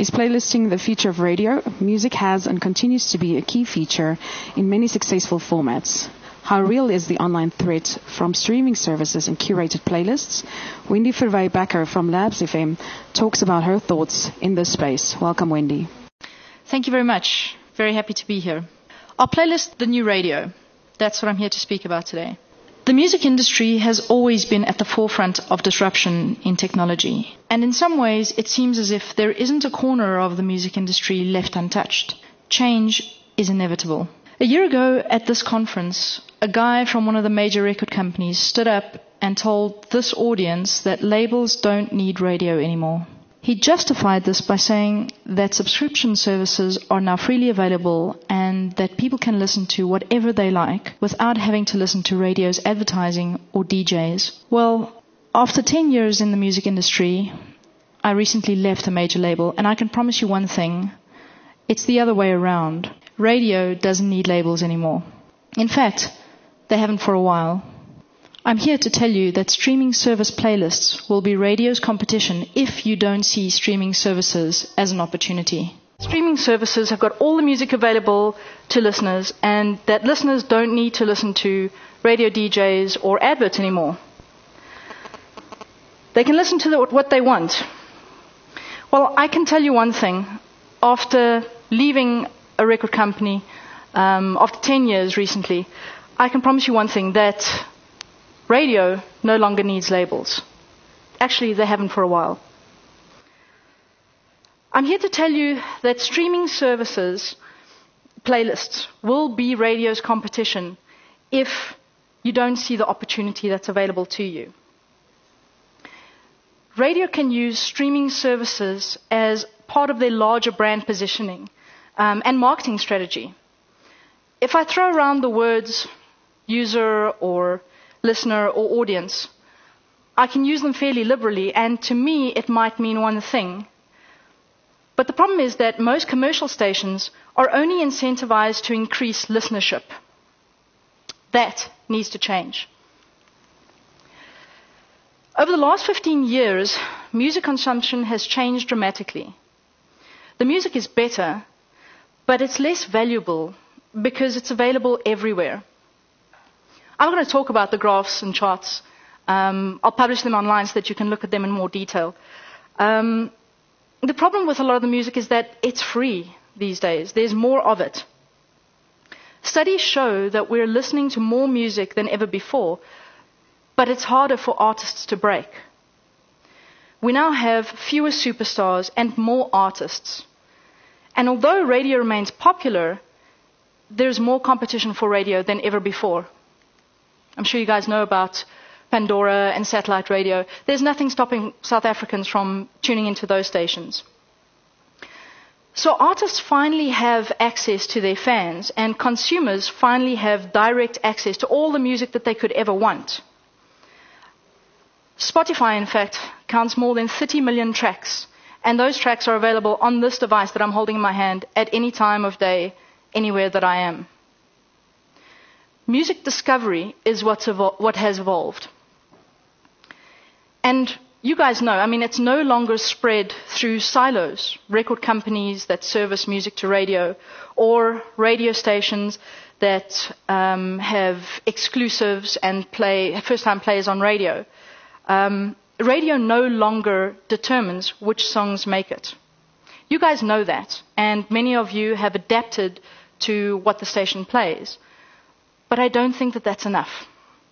Is playlisting the future of radio? Music has and continues to be a key feature in many successful formats. How real is the online threat from streaming services and curated playlists? Wendy Verwey-Bakker from Labs FM talks about her thoughts in this space. Welcome, Wendy. Thank you very much. Very happy to be here. Our playlist, The New Radio. That's what I'm here to speak about today. The music industry has always been at the forefront of disruption in technology. And in some ways, it seems as if there isn't a corner of the music industry left untouched. Change is inevitable. A year ago at this conference, a guy from one of the major record companies stood up and told this audience that labels don't need radio anymore. He justified this by saying that subscription services are now freely available and that people can listen to whatever they like without having to listen to radio's advertising or DJs. Well, after 10 years in the music industry, I recently left a major label, and I can promise you one thing. It's the other way around. Radio doesn't need labels anymore. In fact, they haven't for a while. I'm here to tell you that streaming service playlists will be radio's competition if you don't see streaming services as an opportunity. Streaming services have got all the music available to listeners, and that listeners don't need to listen to radio DJs or adverts anymore. They can listen to what they want. Well, I can tell you one thing. After leaving a record company, after 10 years recently, I can promise you one thing, that radio no longer needs labels. Actually, they haven't for a while. I'm here to tell you that streaming services, playlists, will be radio's competition if you don't see the opportunity that's available to you. Radio can use streaming services as part of their larger brand positioning and marketing strategy. If I throw around the words user or listener or audience, I can use them fairly liberally, and to me it might mean one thing. But the problem is that most commercial stations are only incentivized to increase listenership. That needs to change. Over the last 15 years, music consumption has changed dramatically. The music is better, but it's less valuable because it's available everywhere. I'm going to talk about the graphs and charts. I'll publish them online so that you can look at them in more detail. The problem with a lot of the music is that it's free these days. There's more of it. Studies show that we're listening to more music than ever before, but it's harder for artists to break. We now have fewer superstars and more artists. And although radio remains popular, there's more competition for radio than ever before. I'm sure you guys know about Pandora and satellite radio. There's nothing stopping South Africans from tuning into those stations. So artists finally have access to their fans, and consumers finally have direct access to all the music that they could ever want. Spotify, in fact, counts more than 30 million tracks, and those tracks are available on this device that I'm holding in my hand at any time of day, anywhere that I am. Music discovery is what has evolved. And you guys know, it's no longer spread through silos, record companies that service music to radio, or radio stations that have exclusives and first-time players on radio. Radio no longer determines which songs make it. You guys know that, and many of you have adapted to what the station plays. But I don't think that that's enough.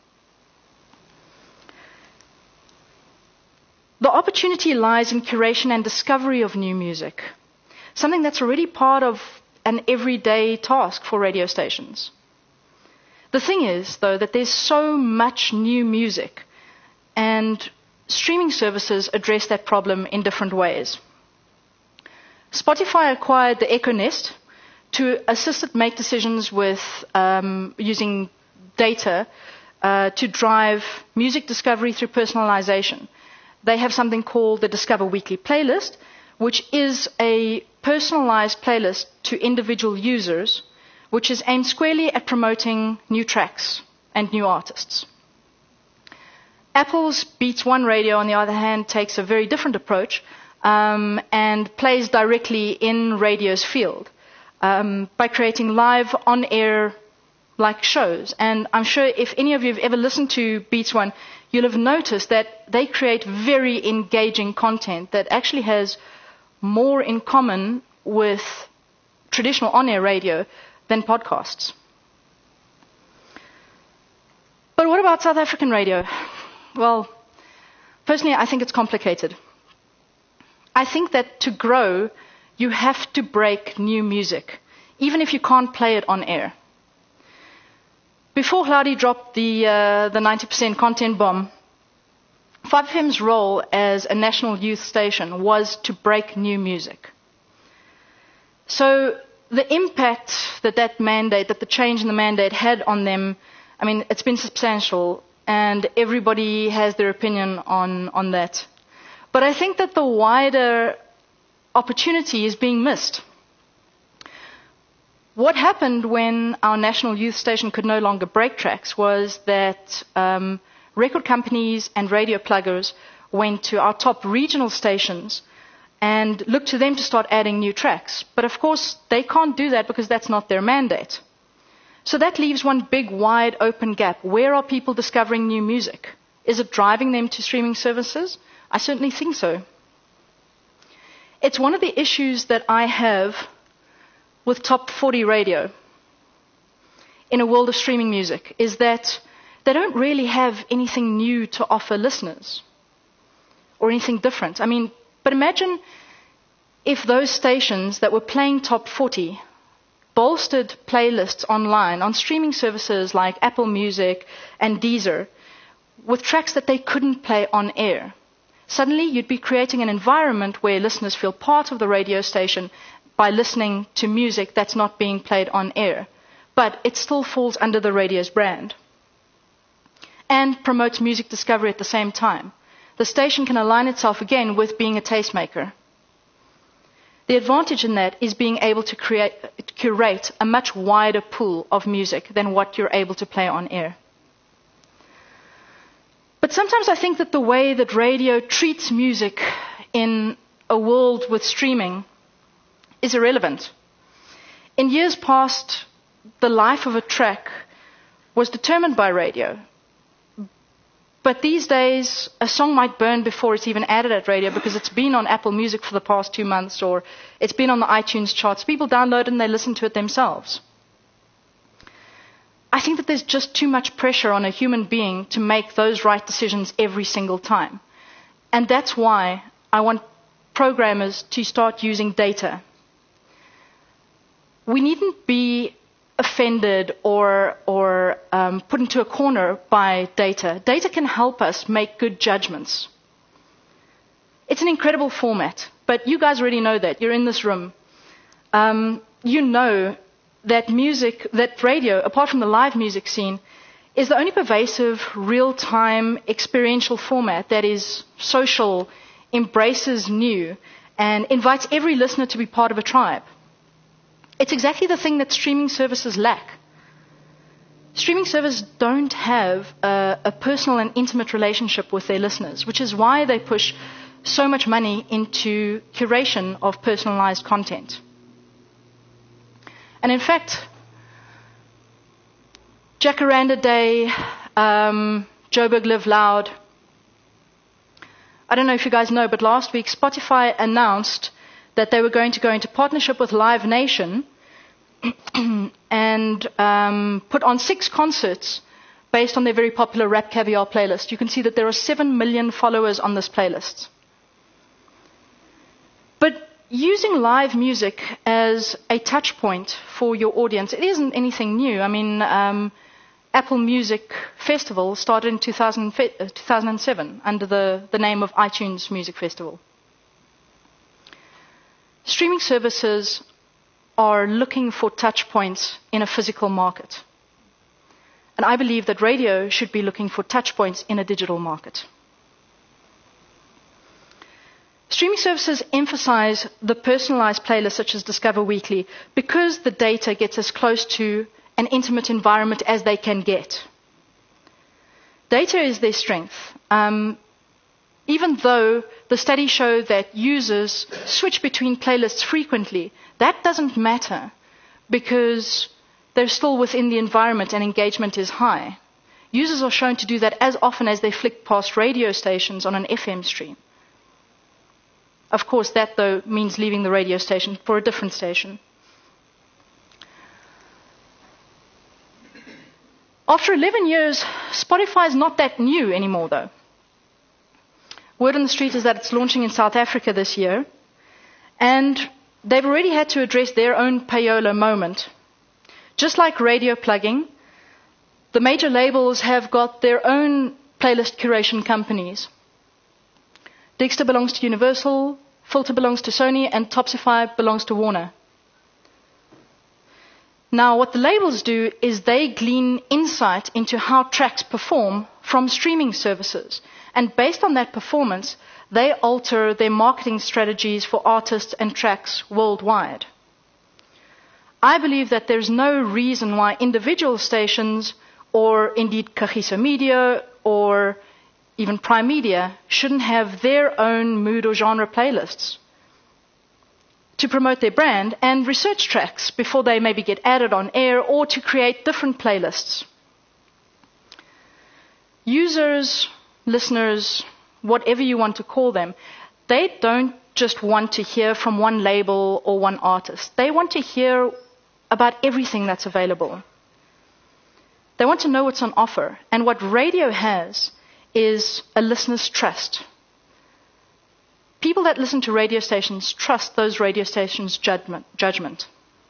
The opportunity lies in curation and discovery of new music, something that's already part of an everyday task for radio stations. The thing is, though, that there's so much new music, and streaming services address that problem in different ways. Spotify acquired the Echo Nest to assist it make decisions with using data to drive music discovery through personalization. They have something called the Discover Weekly Playlist, which is a personalized playlist to individual users, which is aimed squarely at promoting new tracks and new artists. Apple's Beats One Radio, on the other hand, takes a very different approach and plays directly in radio's field by creating live on-air like shows. And I'm sure if any of you have ever listened to Beats One, you'll have noticed that they create very engaging content that actually has more in common with traditional on-air radio than podcasts. But what about South African radio? Well, personally, I think it's complicated. I think that to grow, you have to break new music, even if you can't play it on air. Before Hlaudi dropped the 90% content bomb, 5FM's role as a national youth station was to break new music. So the impact that the change in the mandate had on them, I mean, it's been substantial, and everybody has their opinion on that. But I think that the wider opportunity is being missed. What happened when our national youth station could no longer break tracks was that record companies and radio pluggers went to our top regional stations and looked to them to start adding new tracks. But of course, they can't do that because that's not their mandate. So that leaves one big, wide open gap. Where are people discovering new music? Is it driving them to streaming services? I certainly think so. It's one of the issues that I have with Top 40 radio in a world of streaming music, is that they don't really have anything new to offer listeners or anything different. I mean, but imagine if those stations that were playing Top 40 bolstered playlists online on streaming services like Apple Music and Deezer with tracks that they couldn't play on air. Suddenly, you'd be creating an environment where listeners feel part of the radio station by listening to music that's not being played on air, but it still falls under the radio's brand and promotes music discovery at the same time. The station can align itself again with being a tastemaker. The advantage in that is being able to curate a much wider pool of music than what you're able to play on air. But sometimes I think that the way that radio treats music in a world with streaming is irrelevant. In years past, the life of a track was determined by radio. But these days, a song might burn before it's even added at radio because it's been on Apple Music for the past 2 months, or it's been on the iTunes charts. People download it and they listen to it themselves. I think that there's just too much pressure on a human being to make those right decisions every single time. And that's why I want programmers to start using data. We needn't be offended or put into a corner by data. Data can help us make good judgments. It's an incredible format, but you guys already know that. You're in this room. You know that radio, apart from the live music scene, is the only pervasive, real-time, experiential format that is social, embraces new, and invites every listener to be part of a tribe. It's exactly the thing that streaming services lack. Streaming services don't have a personal and intimate relationship with their listeners, which is why they push so much money into curation of personalized content. And in fact, Jacaranda Day, Joburg Live Loud. I don't know if you guys know, but last week Spotify announced that they were going to go into partnership with Live Nation and put on 6 concerts based on their very popular Rap Caviar playlist. You can see that there are 7 million followers on this playlist. But using live music as a touch point for your audience, it isn't anything new. I mean, Apple Music Festival started in 2007 under the name of iTunes Music Festival. Streaming services are looking for touch points in a physical market. And I believe that radio should be looking for touch points in a digital market. Streaming services emphasize the personalized playlists such as Discover Weekly because the data gets as close to an intimate environment as they can get. Data is their strength. Even though the studies show that users switch between playlists frequently. That doesn't matter because they're still within the environment and engagement is high. Users are shown to do that as often as they flick past radio stations on an FM stream. Of course, that, though, means leaving the radio station for a different station. After 11 years, Spotify is not that new anymore, though. Word on the street is that it's launching in South Africa this year, and they've already had to address their own payola moment. Just like radio plugging, the major labels have got their own playlist curation companies. Dexter belongs to Universal, Filter belongs to Sony, and Topsify belongs to Warner. Now, what the labels do is they glean insight into how tracks perform from streaming services. And based on that performance, they alter their marketing strategies for artists and tracks worldwide. I believe that there's no reason why individual stations, or indeed Kagiso Media, or even Prime Media, shouldn't have their own mood or genre playlists to promote their brand and research tracks before they maybe get added on air, or to create different playlists. Users, listeners, whatever you want to call them, they don't just want to hear from one label or one artist. They want to hear about everything that's available. They want to know what's on offer. And what radio has is a listener's trust. People that listen to radio stations trust those radio stations' judgment.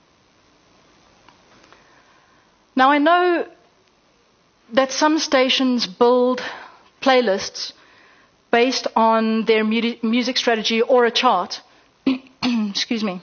Now, I know that some stations build playlists based on their music strategy or a chart. Excuse me.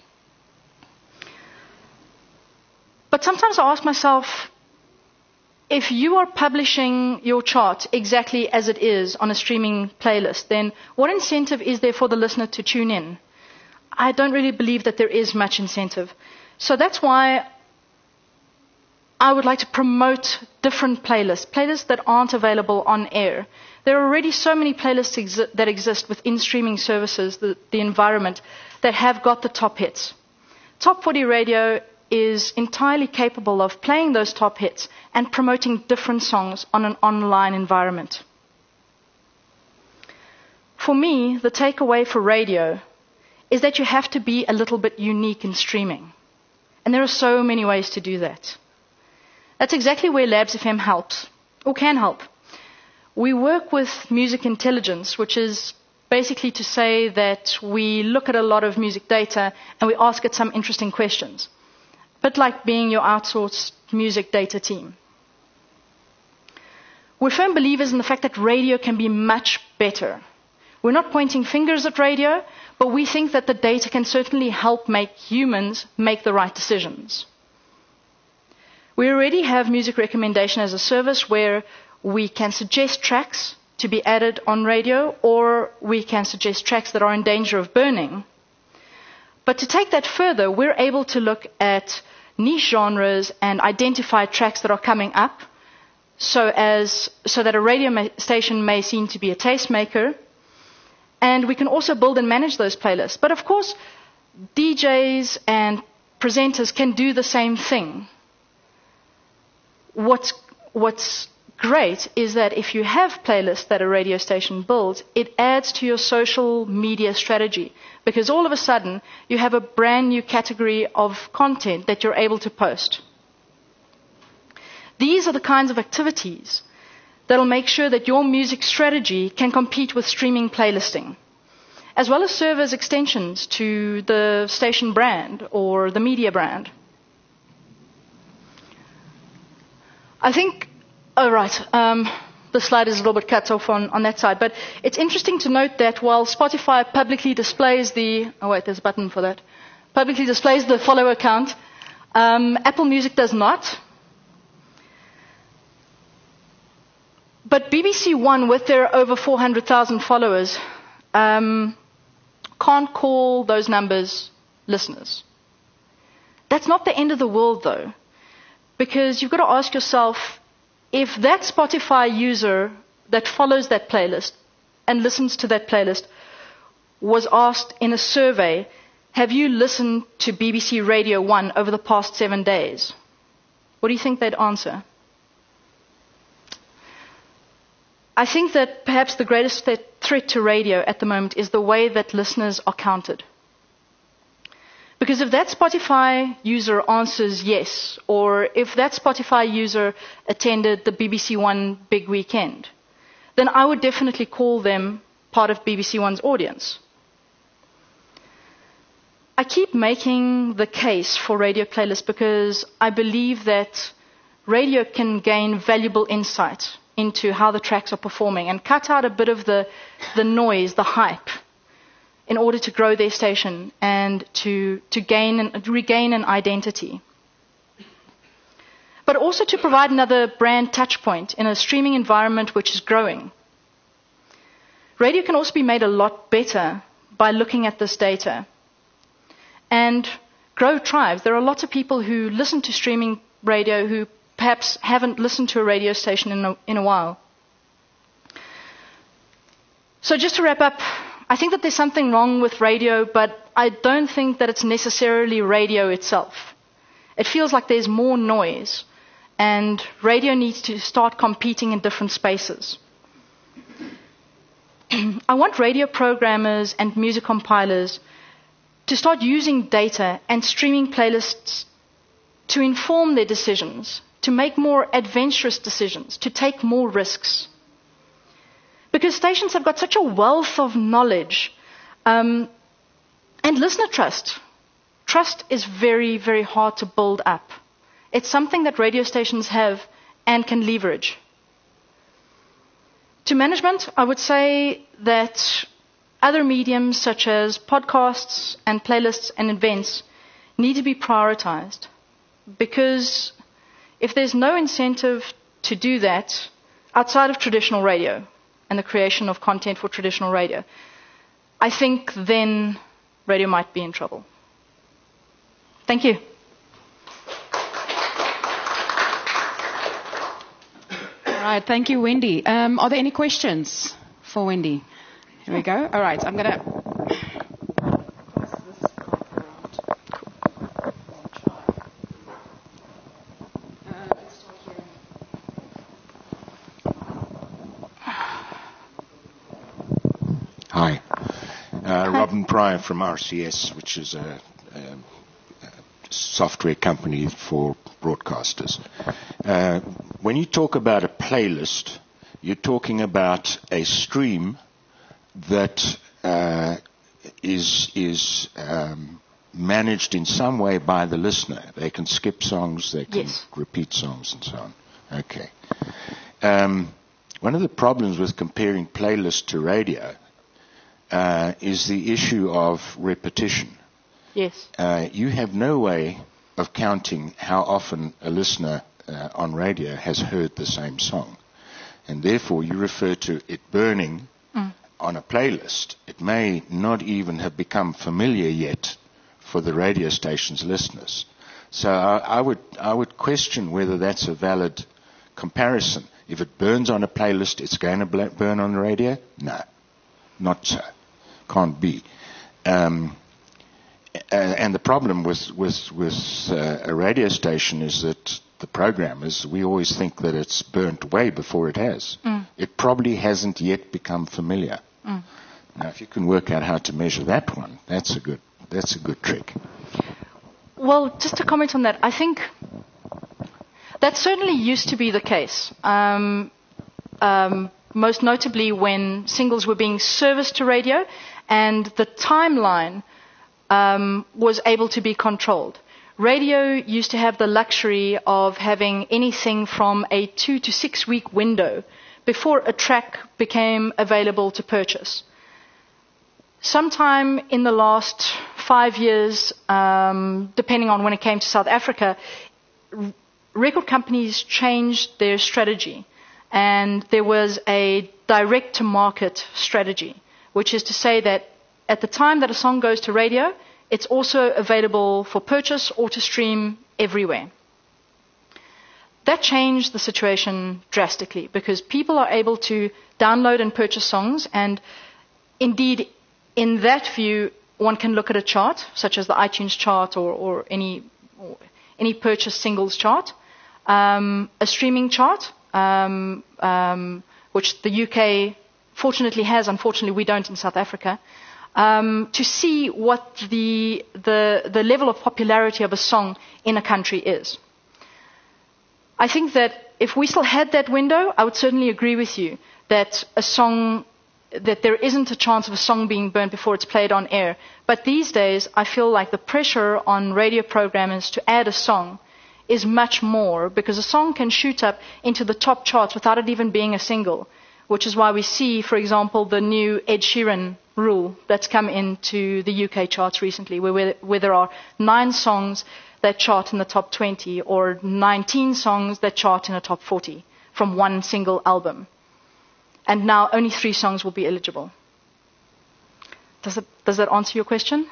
But sometimes I ask myself, if you are publishing your chart exactly as it is on a streaming playlist, then what incentive is there for the listener to tune in? I don't really believe that there is much incentive. So that's why I would like to promote different playlists that aren't available on air. There are already so many playlists that exist within streaming services, the environment, that have got the top hits. Top 40 Radio is entirely capable of playing those top hits and promoting different songs on an online environment. For me, the takeaway for radio is that you have to be a little bit unique in streaming. And there are so many ways to do that. That's exactly where Labs FM helps, or can help. We work with music intelligence, which is basically to say that we look at a lot of music data and we ask it some interesting questions. A bit like being your outsourced music data team. We're firm believers in the fact that radio can be much better. We're not pointing fingers at radio, but we think that the data can certainly help make humans make the right decisions. We already have music recommendation as a service where we can suggest tracks to be added on radio, or we can suggest tracks that are in danger of burning. But to take that further, we're able to look at niche genres and identify tracks that are coming up so that a radio station may seem to be a tastemaker. And we can also build and manage those playlists. But of course, DJs and presenters can do the same thing. What's great is that if you have playlists that a radio station builds, it adds to your social media strategy, because all of a sudden you have a brand new category of content that you're able to post. These are the kinds of activities that will make sure that your music strategy can compete with streaming playlisting, as well as serve as extensions to the station brand or the media brand. I think, the slide is a little bit cut off on that side, but it's interesting to note that while Spotify publicly displays there's a button for that, publicly displays the follower count, Apple Music does not. But BBC One, with their over 400,000 followers, can't call those numbers listeners. That's not the end of the world, though, because you've got to ask yourself, if that Spotify user that follows that playlist and listens to that playlist was asked in a survey, have you listened to BBC Radio 1 over the past 7 days? What do you think they'd answer? I think that perhaps the greatest threat to radio at the moment is the way that listeners are counted. Because if that Spotify user answers yes, or if that Spotify user attended the BBC One big weekend, then I would definitely call them part of BBC One's audience. I keep making the case for radio playlists because I believe that radio can gain valuable insight into how the tracks are performing and cut out a bit of the noise, the hype, in order to grow their station and to regain an identity. But also to provide another brand touch point in a streaming environment which is growing. Radio can also be made a lot better by looking at this data and grow tribes. There are lots of people who listen to streaming radio who perhaps haven't listened to a radio station in a while. So just to wrap up, I think that there's something wrong with radio, but I don't think that it's necessarily radio itself. It feels like there's more noise, and radio needs to start competing in different spaces. I want radio programmers and music compilers to start using data and streaming playlists to inform their decisions, to make more adventurous decisions, to take more risks. Because stations have got such a wealth of knowledge and listener trust. Trust is very, very hard to build up. It's something that radio stations have and can leverage. To management, I would say that other mediums such as podcasts and playlists and events need to be prioritized. Because if there's no incentive to do that outside of traditional radio and the creation of content for traditional radio, I think then radio might be in trouble. Thank you. All right, thank you, Wendy. Are there any questions for Wendy? Here we go. All right, I'm going to... Hi. Robin Pryor from RCS, which is a software company for broadcasters. When you talk about a playlist, you're talking about a stream that is managed in some way by the listener. They can skip songs, they can repeat songs, and so on. Okay. One of the problems with comparing playlist to radio is the issue of repetition. Yes. You have no way of counting how often a listener on radio has heard the same song. And therefore you refer to it burning on a playlist. It may not even have become familiar yet for the radio station's listeners. So I would question whether that's a valid comparison. If it burns on a playlist, it's going to burn on the radio? No, not so. Can't be. And the problem with a radio station is that the programmers, we always think that it's burnt way before it has. It probably hasn't yet become familiar. Now, if you can work out how to measure that one, that's a good trick. Well, just to comment on that, I think that certainly used to be the case. Most notably when singles were being serviced to radio and the timeline was able to be controlled. Radio used to have the luxury of having anything from a 2 to 6 week window before a track became available to purchase. Sometime in the last 5 years, depending on when it came to South Africa, record companies changed their strategy, and there was a direct-to-market strategy, which is to say that at the time that a song goes to radio, it's also available for purchase or to stream everywhere. That changed the situation drastically because people are able to download and purchase songs, and indeed in that view, one can look at a chart, such as the iTunes chart or any purchased singles chart, a streaming chart, which the UK fortunately has, unfortunately we don't in South Africa, to see what the level of popularity of a song in a country is. I think that if we still had that window, I would certainly agree with you that that there isn't a chance of a song being burnt before it's played on air. But these days, I feel like the pressure on radio programmers to add a song is much more, because a song can shoot up into the top charts without it even being a single, which is why we see, for example, the new Ed Sheeran rule that's come into the UK charts recently, where there are 9 songs that chart in the top 20 or 19 songs that chart in the top 40 from one single album. And now only 3 songs will be eligible. Does that answer your question?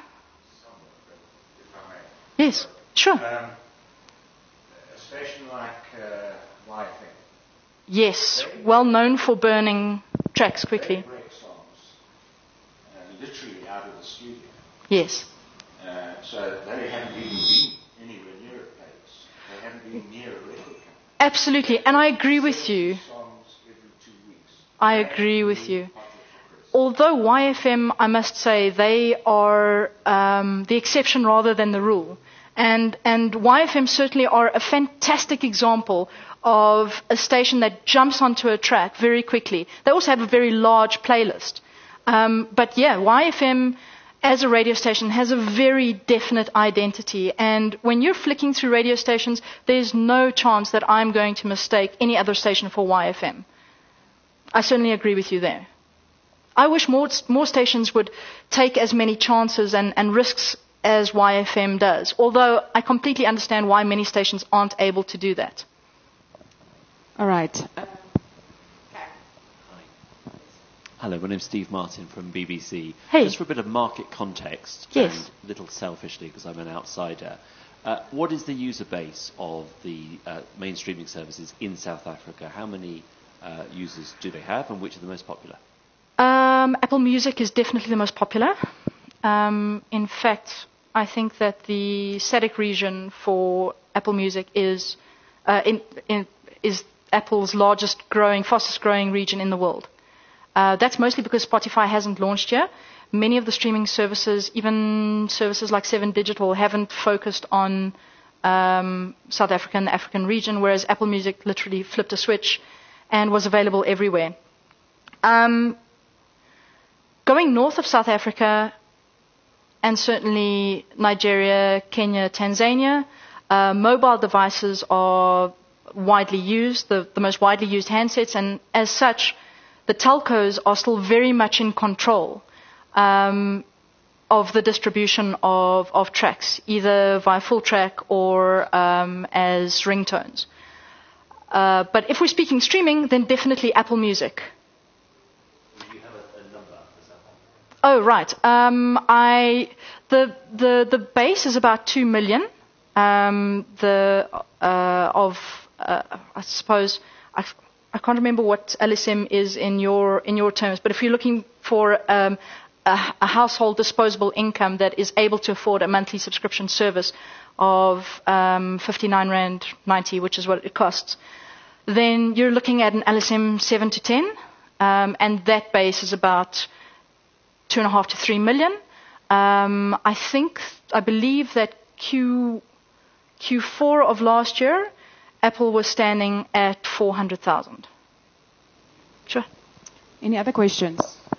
Yes, sure. A station like YFM. Yes, well known for burning tracks quickly. They break songs literally out of the studio. Yes. So they haven't even been anywhere near a place. They haven't been near a record company. Absolutely, and I agree with you. Songs every 2 weeks. I agree with you. Although YFM, I must say, they are the exception rather than the rule. And YFM certainly are a fantastic example of a station that jumps onto a track very quickly. They also have a very large playlist. But yeah, YFM as a radio station has a very definite identity. And when you're flicking through radio stations, there's no chance that I'm going to mistake any other station for YFM. I certainly agree with you there. I wish more stations would take as many chances and risks as YFM does, although I completely understand why many stations aren't able to do that. All right. Hello, my name's Steve Martin from BBC. Hey. Just for a bit of market context, Yes. and a little selfishly because I'm an outsider, what is the user base of the main streaming services in South Africa? How many users do they have, and which are the most popular? Apple Music is definitely the most popular. In fact, I think that the SADC region for Apple Music is Apple's fastest growing region in the world. That's mostly because Spotify hasn't launched yet. Many of the streaming services, even services like 7 Digital, haven't focused on South Africa and the African region, whereas Apple Music literally flipped a switch and was available everywhere. Going north of South Africa, and certainly Nigeria, Kenya, Tanzania, mobile devices are widely used, the most widely used handsets, and as such, the telcos are still very much in control of the distribution of tracks, either via full track or as ringtones. But if we're speaking streaming, then definitely Apple Music. Do you have a number for South Africa? Oh, right. The base is about 2 million. I suppose I can't remember what LSM is in your terms, but if you're looking for a household disposable income that is able to afford a monthly subscription service of 59 Rand 90, which is what it costs, then you're looking at an LSM 7 to 10, and that base is about 2.5 to 3 million. I believe that Q4 of last year, Apple was standing at 400,000. Sure. Any other questions?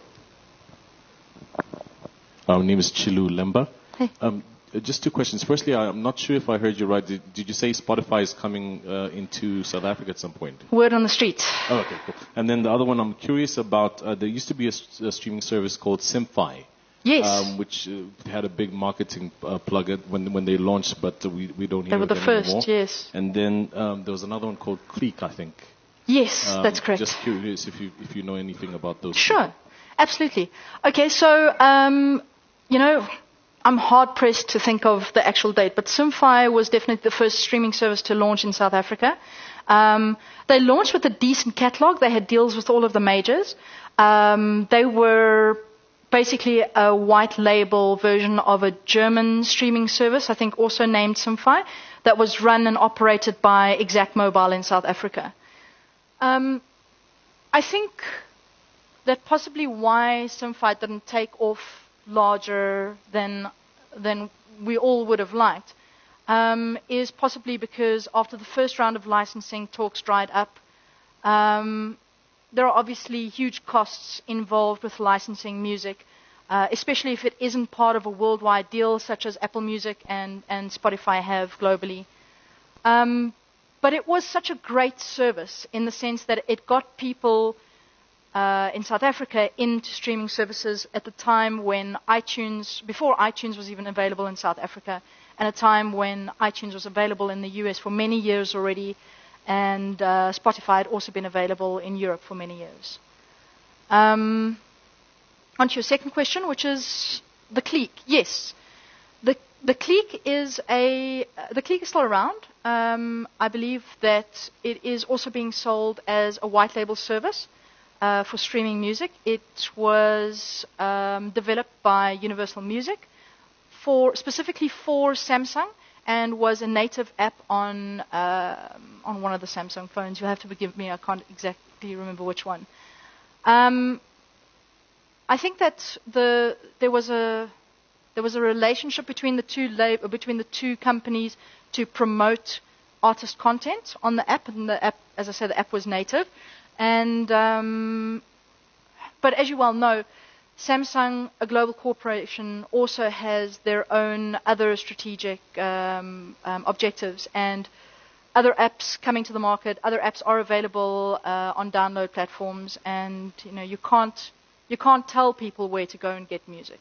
My name is Chilu Lemba. Hey. Just 2 questions. Firstly, I'm not sure if I heard you right. Did you say Spotify is coming into South Africa at some point? Word on the street. Oh, okay, cool. And then the other one I'm curious about, there used to be a streaming service called Simfy. Yes. Which had a big marketing plug when they launched, but we don't hear They were the them first, anymore. yes. And then there was another one called Click, I think. Yes, that's correct. Just curious if you know anything about those. Sure, absolutely. Okay, so, I'm hard-pressed to think of the actual date, but Simfy was definitely the first streaming service to launch in South Africa. They launched with a decent catalog. They had deals with all of the majors. They were basically a white label version of a German streaming service, I think also named Simfy, that was run and operated by Exact Mobile in South Africa. I think that possibly why Simfy didn't take off larger than we all would have liked is possibly because after the first round of licensing talks dried up, there are obviously huge costs involved with licensing music, especially if it isn't part of a worldwide deal such as Apple Music and Spotify have globally. But it was such a great service in the sense that it got people in South Africa into streaming services at the time when before iTunes was even available in South Africa, and a time when iTunes was available in the US for many years already, and Spotify had also been available in Europe for many years. On to your second question, which is the Clique. Yes, the Clique is still around. I believe that it is also being sold as a white label service for streaming music. It was developed by Universal Music specifically for Samsung, and was a native app on one of the Samsung phones. You'll have to forgive me, I can't exactly remember which one. I think that there was a relationship between the two companies to promote artist content on the app, and the app, as I said, the app was native. And but as you well know, Samsung, a global corporation, also has their own other strategic objectives, and other apps coming to the market. Other apps are available on download platforms, and you can't tell people where to go and get music.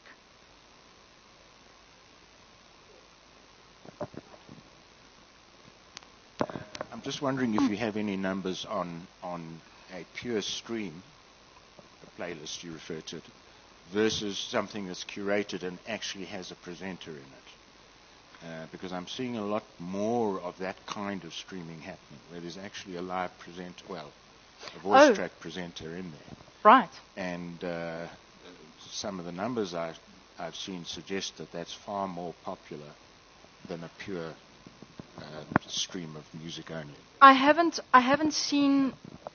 I'm just wondering if you have any numbers on a pure stream, the playlist you refer to it, versus something that's curated and actually has a presenter in it. Because I'm seeing a lot more of that kind of streaming happening, where there's actually a live presenter, a voice track presenter in there. Right. And some of the numbers I've seen suggest that that's far more popular than a pure stream of music only. I haven't seen.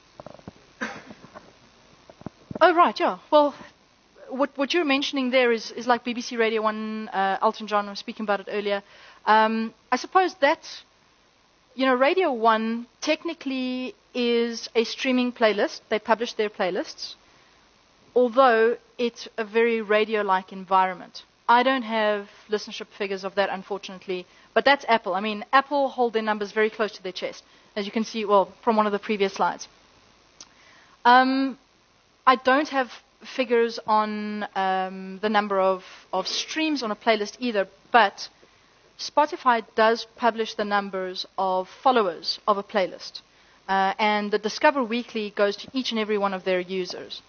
Oh right, yeah. Well, what you're mentioning there is like BBC Radio 1. Elton John was speaking about it earlier. I suppose that Radio 1 technically is a streaming playlist. They publish their playlists, although it's a very radio-like environment. I don't have listenership figures of that, unfortunately, but that's Apple. I mean, Apple hold their numbers very close to their chest, as you can see, from one of the previous slides. I don't have figures on the number of streams on a playlist either, but Spotify does publish the numbers of followers of a playlist, and the Discover Weekly goes to each and every one of their users.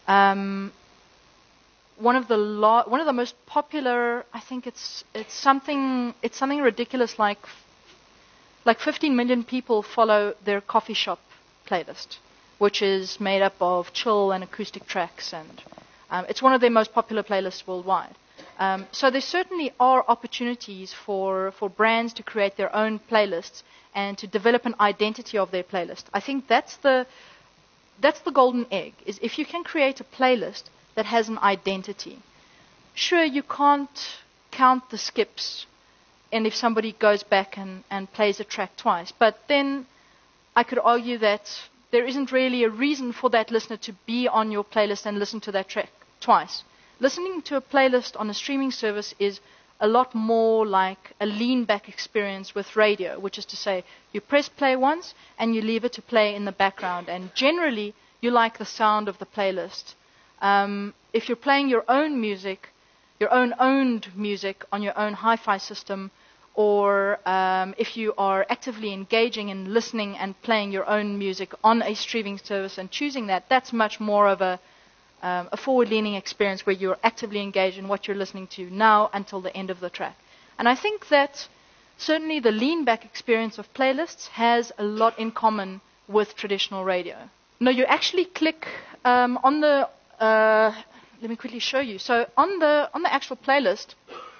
One of the most popular, I think it's something ridiculous like 15 million people follow their coffee shop playlist, which is made up of chill and acoustic tracks, and it's one of their most popular playlists worldwide. So there certainly are opportunities for brands to create their own playlists and to develop an identity of their playlist. I think that's the golden egg, is if you can create a playlist that has an identity. Sure, you can't count the skips, and if somebody goes back and plays a track twice, but then I could argue that there isn't really a reason for that listener to be on your playlist and listen to that track twice. Listening to a playlist on a streaming service is a lot more like a lean-back experience with radio, which is to say you press play once and you leave it to play in the background, and generally you like the sound of the playlist. If you're playing your own music, your own owned music on your own hi-fi system, or if you are actively engaging in listening and playing your own music on a streaming service and choosing that, that's much more of a forward-leaning experience where you're actively engaged in what you're listening to now until the end of the track. And I think that certainly the lean-back experience of playlists has a lot in common with traditional radio. No, you actually click on the let me quickly show you. So on the actual playlist,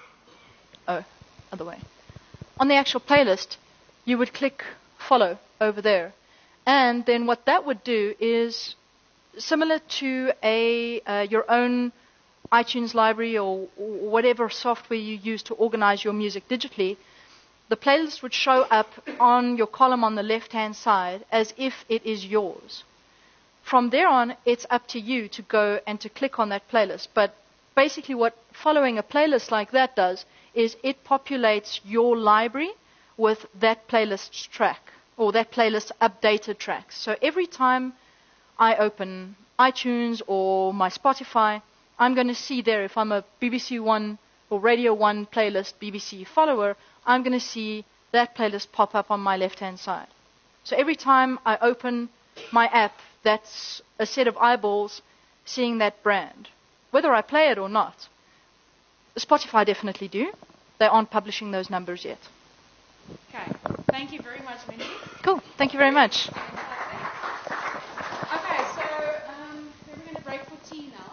other way. On the actual playlist, you would click follow over there. And then what that would do is similar to your own iTunes library or whatever software you use to organize your music digitally, the playlist would show up on your column on the left-hand side as if it is yours. From there on, it's up to you to go and to click on that playlist. But basically what following a playlist like that does is it populates your library with that playlist's track, or that playlist's updated tracks. So every time I open iTunes or my Spotify, I'm going to see there, if I'm a BBC One or Radio 1 playlist BBC follower, I'm going to see that playlist pop up on my left-hand side. So every time I open my app, that's a set of eyeballs seeing that brand, whether I play it or not. Spotify definitely do. They aren't publishing those numbers yet. Okay. Thank you very much, Mindy. Cool. Thank you very much. Okay, so we're going to break for tea now.